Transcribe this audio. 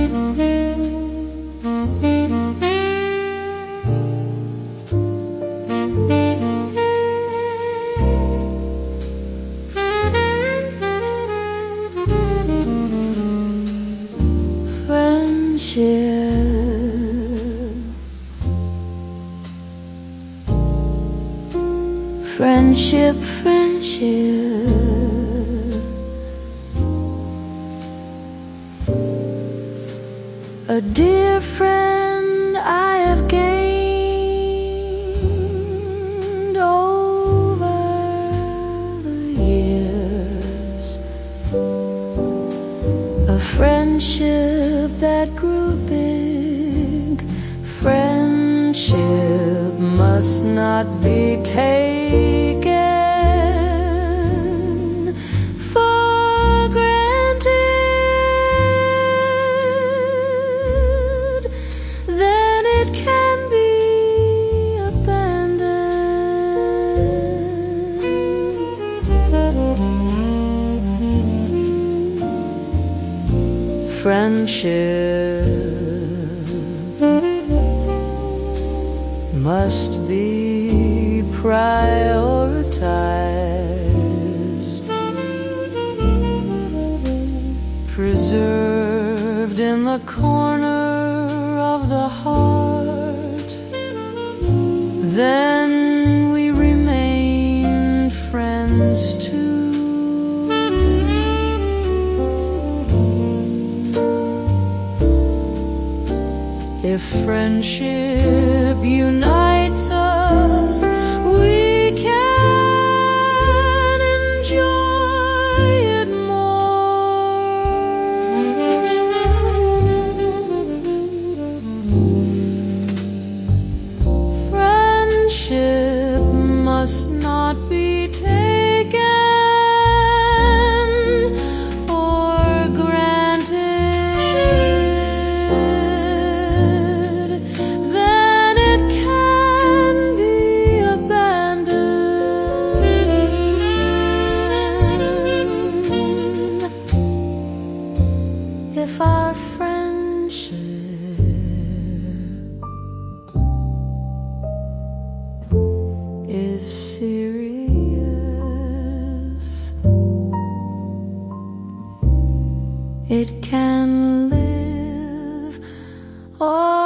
Friendship, friendship, a dear friend I have gained over the years, a friendship that grew big. Friendship must not be taken for granted, then it can be abandoned. Friendship must be prioritized, preserved in the corner of the heart, then we remain friends too. If friendship unites us, we can enjoy it more. Friendship must not be taken for granted, then it can be abandoned. If our friendship is serious, it can live.